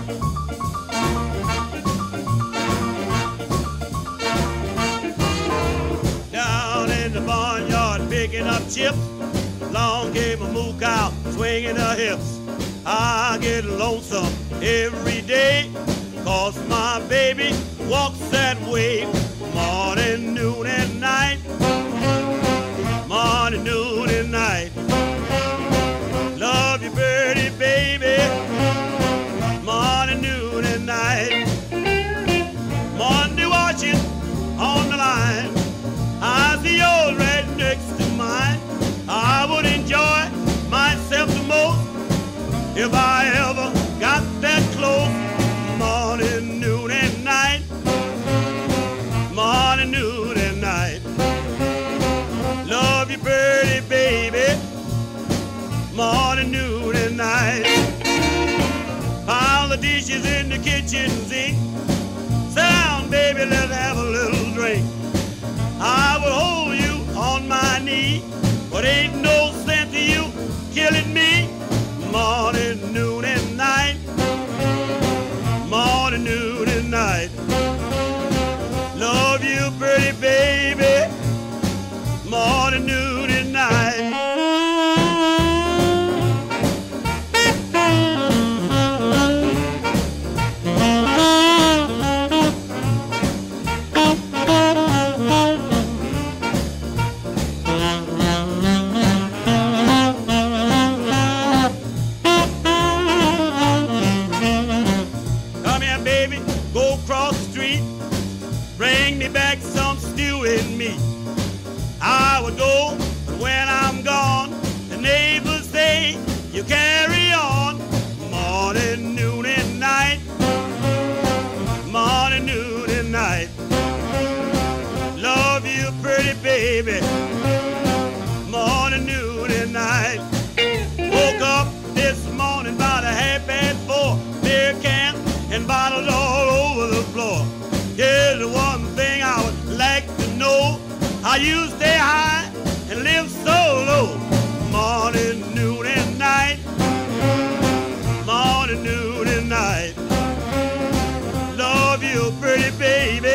Down in the barnyard picking up chips, long came a moo cow swinging her hips. I get lonesome every day, 'cause my baby walks that way. Morning, noon, and night. Morning, noon, and night. Love you, birdie, baby. Morning, noon, and night. Monday watching on the line, I see yours right next to mine. I would enjoy myself the most if I ever got that close. Morning, noon, and night. Morning, noon, and night. Love you, birdie, baby. Morning, noon, and night. Pile the dishes in the kitchen sink. Sit down, baby, let's have a little drink. I will hold you on my knee, but ain't no sense to you killing me. Morning, noon, and night. Morning, noon, and night. Love you, pretty baby. Morning, noon, and night. Go across the street, bring me back some stew and meat. I would go, but when I'm gone, the neighbors say, you carry on. Morning, noon, and night. Morning, noon, and night. Love you, pretty baby. Morning, noon, and night. Woke up this morning about 4:30, beer cans and bottles all over the floor. Here's the one thing I would like to know: how you stay high and live so low. Morning, noon, and night. Morning, noon, and night. Love you, pretty baby.